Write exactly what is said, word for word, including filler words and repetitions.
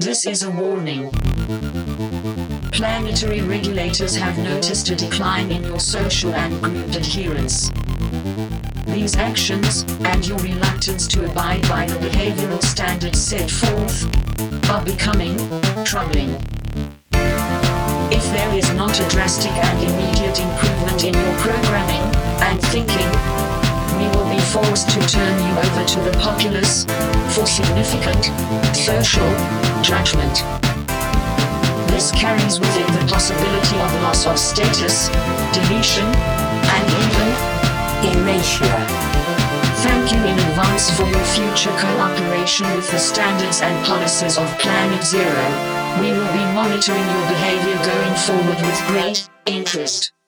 This is a warning. Planetary regulators have noticed a decline in your social and group adherence. These actions, and your reluctance to abide by the behavioral standards set forth, are becoming troubling. If there is not a drastic and immediate improvement in your programming and thinking, we will be forced to turn you over to the populace for significant social judgment. This carries with it the possibility of loss of status, deletion, and even erasure. Thank you in advance for your future cooperation with the standards and policies of Planet Zero. We will be monitoring your behavior going forward with great interest.